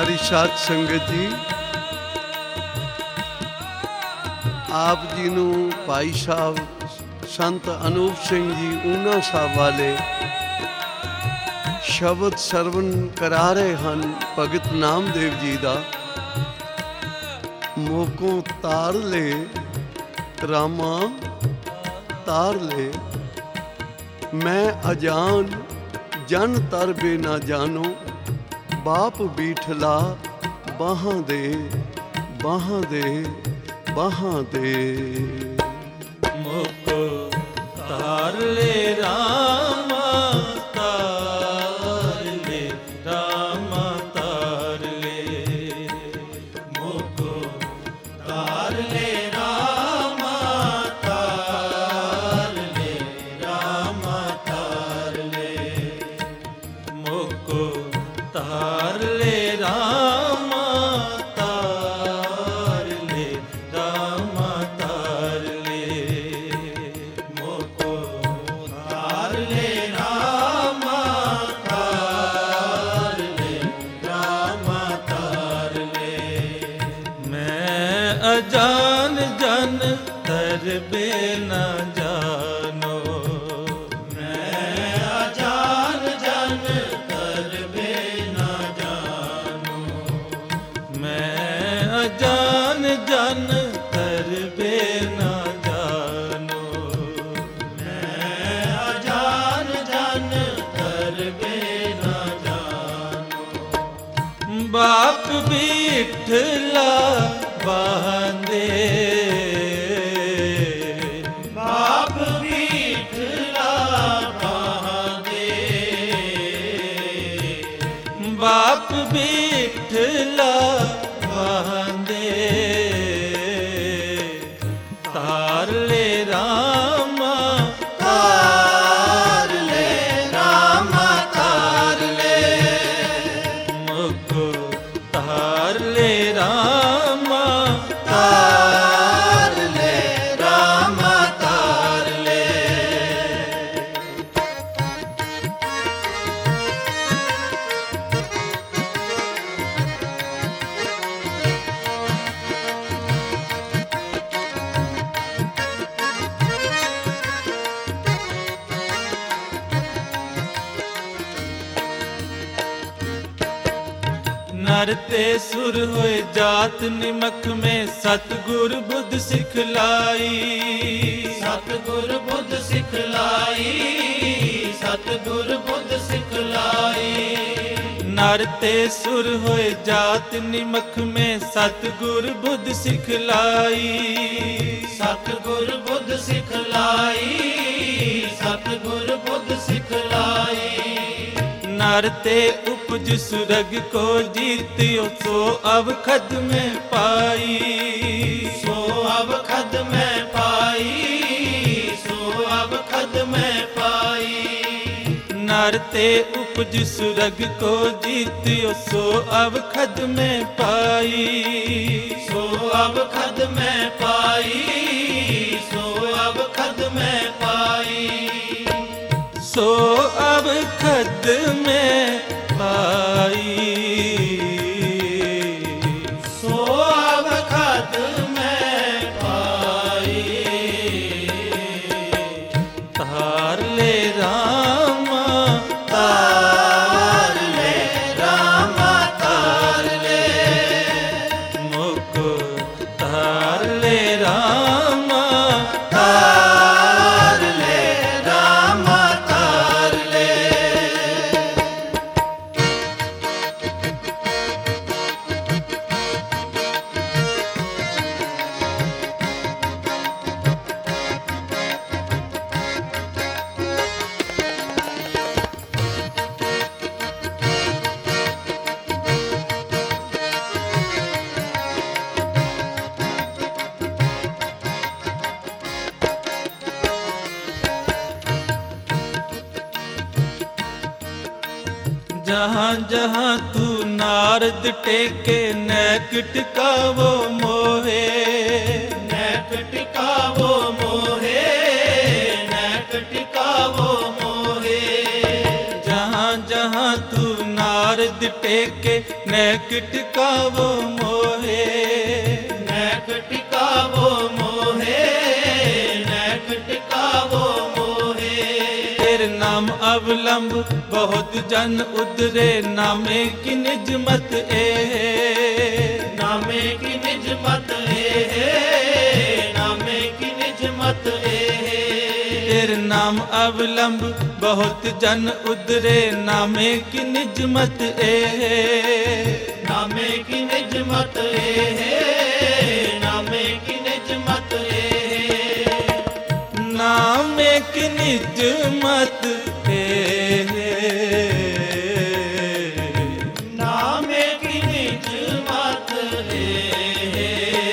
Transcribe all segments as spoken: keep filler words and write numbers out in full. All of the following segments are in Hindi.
प्यारी साध संगत जी, आप जी नू भाई साहब संत अनूप सिंह जी ऊना साहब वाले शब्द सरवण करा रहे हैं भगत नामदेव जी दा। मोकों तार ले रामा तार ले, मैं अजान जन तर बे ना जानो, बाप बीठला बाहां दे बाहां दे बाहां दे। मोको तार ले रामा तार ले रामा तार ले, मोको तार ले रामा तार ले रामा तार ले, मोको तार ले रामा तार ले रामा तार ले, मोको तार ले रामा तार ले रामा तार ले। मैं अजान जन तर बे न जानो, मैं अजान जन तर बे न जानो, मैं अजान जन तर बे न जानो, मैं अजान जन तर बे न जानो। बाप बीठला बांधे, बाप बीठला बांधे, बाप बीठला बांधे, तार ले रामा तार ले रामा तार ले, मोको तार ले रामा तार ले रामा तार ले। नरते सुर होए जात निमक में, सतगुर बुद्ध सिखलाई, सतगुर बुद्ध सिखलाई, सतगुर बुद्ध सिखलाई। नरते सुर होए जात निमक में, सतगुर बुद्ध सिखलाई, सतगुर बुद्ध सिखलाई, सतगुर बुद्ध सिखलाई। नरते उपज सुरग को जीतियो, सो अवखद में पाई, सो अवखद में पाई, सो अवखद में पाई। नरते उपज सुरग को जीतियो, सो अवखद में पाई, सो अवखद में पाई, सो अवखद में पाई, सो अवखद में पाई, सो अवखद में पाई। तार ले रामा तार ले रामा तार ले, मोको तार ले रामा तार ले रामा तार ले। जहाँ जहाँ तू नारद टेके, नैक टिकावो मोहे, नैक टिकावो मोहे, नैक टिकावो मोहे। जहाँ जहाँ तू नारद टेके एके नैक टिकावो मोहे, नैक टिकावो मोहे, नैक टिकावो मोहे। तेरे नाम अवलंब बहुत जन उतरे, नामे की निजमत ए, नामे की निजमत ए, नामे की निजमत ए। तेरे नाम अवलंब बहुत जन उतरे, नामे की निजमत ए, नामे की निजमत ए, नामे की निजमत ए, नामे की निजमत ए, नामे की निजमत ए।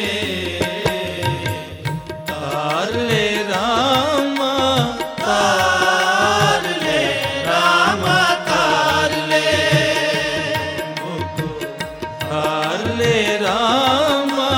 तार ले रामा तार ले, रामा तार ले, मुझको तार ले रामा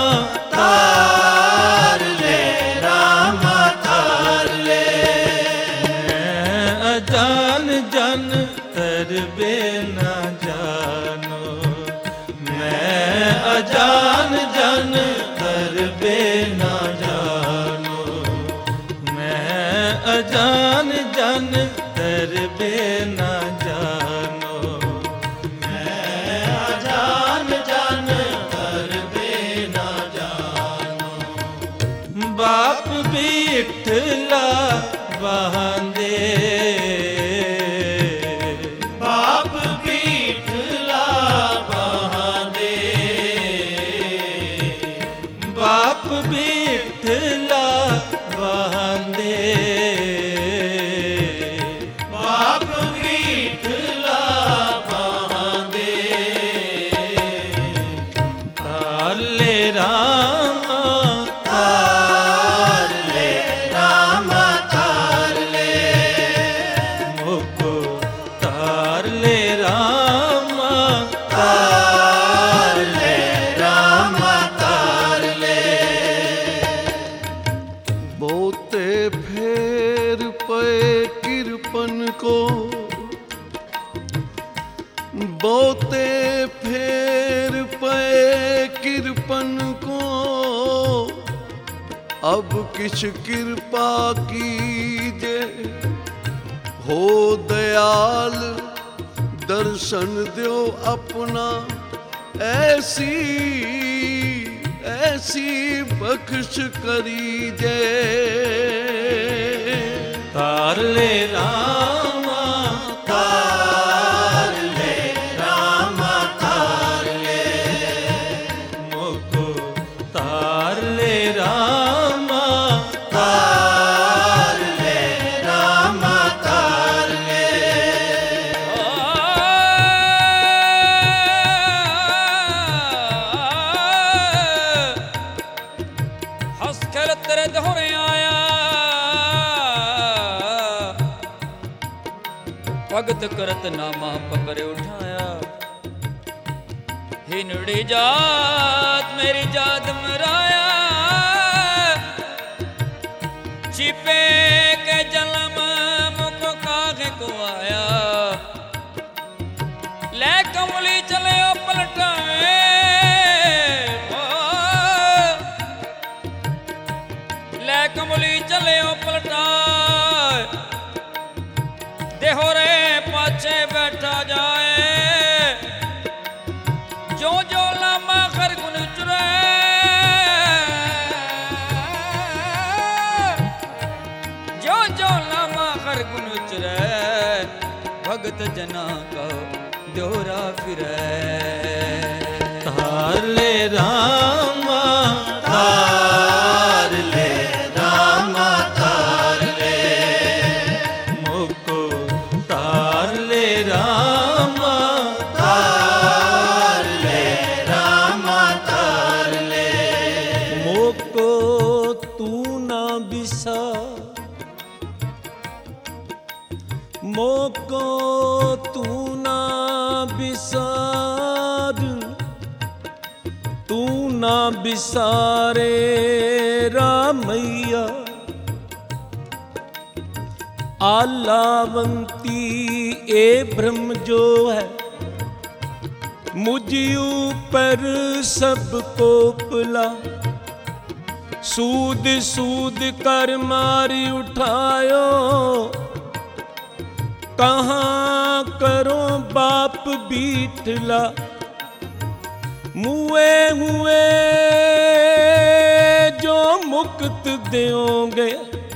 तार ले, रामा तार ले। मैं अजान जन तरबे न जानो, मैं अजान जन तरबे न जानो, मैं अजान जन तरबे न जानो, मैं अजान जन तरबे न जानो। बाप भी इठला बहांदे, बाप भी इठला बहांदे, बाप भी इठला बहांदे, बाप भी इठला बहांदे। तार ले रामा तार ले, रामा तार ले, मुझको तार ले रामा तार ले, रामा तार ले। बोते फेर पे किरपन को, बोते फेर पे किरपन को, अब किछ कृपा कीजे हो दयाल, दर्शन दो अपना ऐसी ऐसी बख्श करीजे। तार ले रामा तार ले, रामा तार ले, मुझको तार ले रामा तार ले, रामा तार ले। हंस खेल तेरे दोहरे आया, भगत करत नामा पकड़े उठाया। हिनड़ी जात मेरी जात मराया, छिपे के जन्म मुको कागे को आया। ले कमली चले ओ पलटावे, ले कमली चले ओ पलटाए, देहो रे पाछे बैठा जाए। जो जो लामा खर गुन चुरे, जो जो लामा खर गुन चुरे, भगत जना का दोहरा फिरे। तार ले रामा तार ले, रामा तार ले, मुझको तार ले रामा तार ले, रामा तार ले। मोको तू ना बिसार, मोको तू ना बिसार, तू ना बिसारे रामैया। आलावंती ए ब्रह्म जो है, मुझ ऊपर सबको पला, सूद सूद कर मारी उठायो, कहाँ करो बाप बीठला, मुए हुए जो मुक्त देओगे,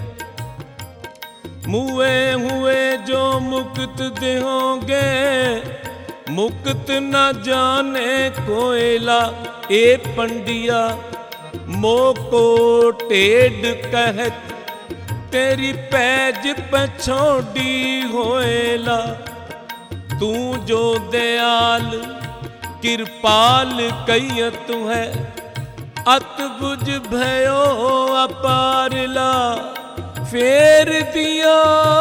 मुए हुए जो मुक्त देओगे, मुक्त न जाने कोयला। ए पंडिया मोको टेढ़ कहत, तेरी पैज पछोड़ी होएला। तू जो दयाल कृपाल कहियत है, अत बुझ भयो अपारला। फेर दिया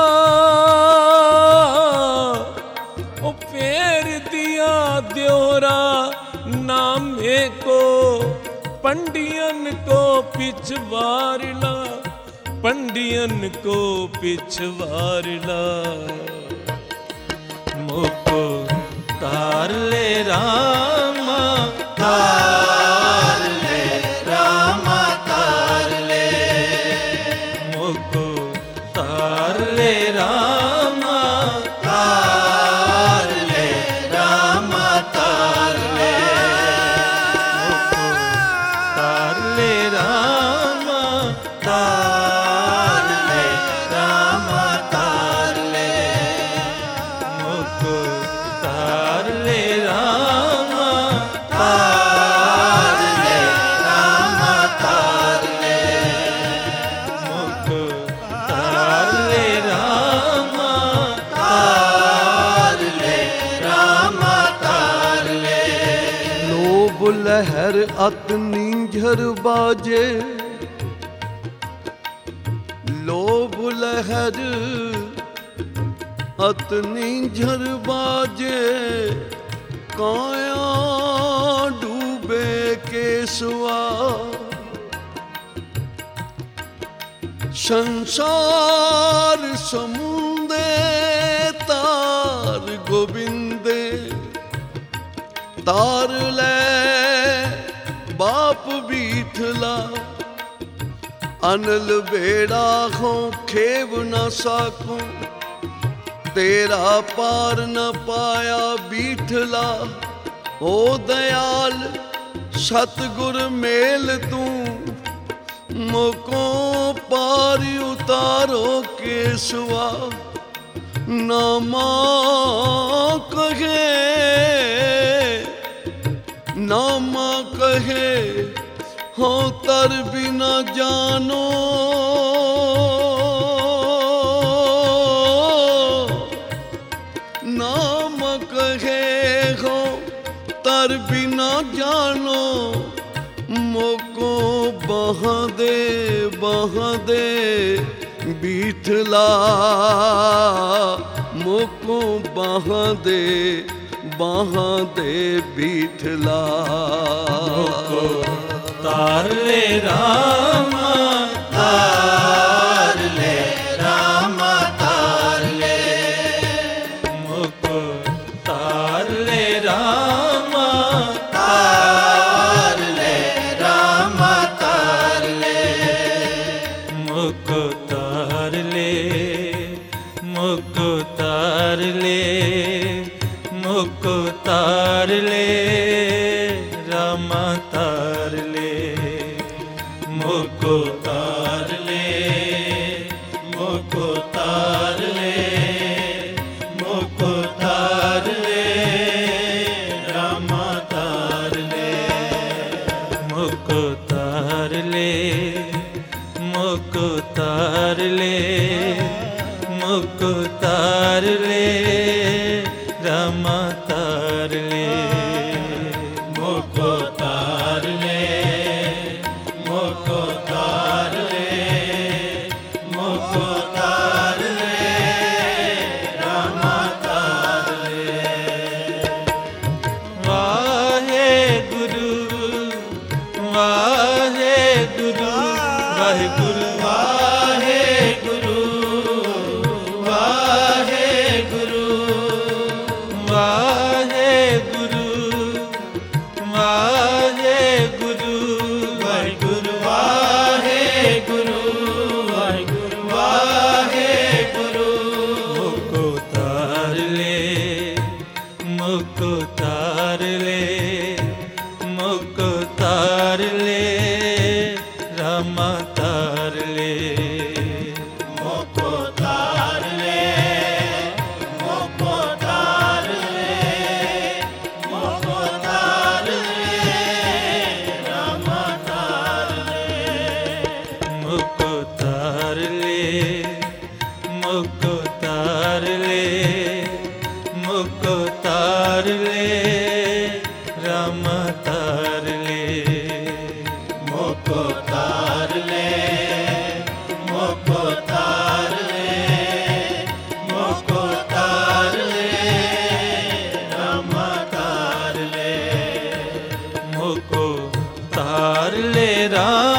ओ फेर दिया द्योरा नामे को, पंडियन को पिछवारला, पंडियन को पिछवारला। मुको तार ले रामा, तार ले रामा, तार ले। मुको तार ले रामा, तार ले रामा, तार ले। मुको तार ले रामा, तार ले रामा, तार ले। मुको तार ले रामा, तार ले रामा, तार ले। मुको तार ले रामा, तार ले रामा, तार ले। लोभ लहर अत नींझर बाजे, लोभ लहर अत नींझर बाजे, काया डूबे केसवा। संसार समुंदे तार गोविंदे, तार ले बाप बीठला। अनल बेड़ा हो खेव न साकू, तेरा पार न पाया बीठला। ओ दयाल सतगुर मेल तू, मोको पार उतारो केसवा। नामा कहे नामा कहे, हो तर बिना जानो। नाम कहे हो तर बिना जानो, मोको बहा दे बहा दे बीठला। मोको बहा दे बहा दे बीठला। मुको तार ले रामा, तार ले रामा, तार ले। मुको तार ले रामा, तार ले रामा, तार ले। मुको तार ले, मुको तार ले, मुको तार ले रामा, तार ले। मुको तार ले, मुको तार ले, मुको तार ले रामा, तार ले। मुको तार ले, मुको तार ले, मुको तार ले रामा, तार ले। मुको तार ले, मुको तार ले, मुको तार ले रामा, तार ले। वाहे गुरु, वाहे गुरु, वाहे गुरु, वाहे गुरु, वाहे गुरु, वाहे गुरु, ले रामा तार ले मोको तार ले मोको तार ले मोको तार ले रामा तार ले मोको तार ले मोको तार ले मोको तार ले रामा तार ले मोको तार ले मोको तार ले मोको तार ले रामा तार ले मोको तार ले राम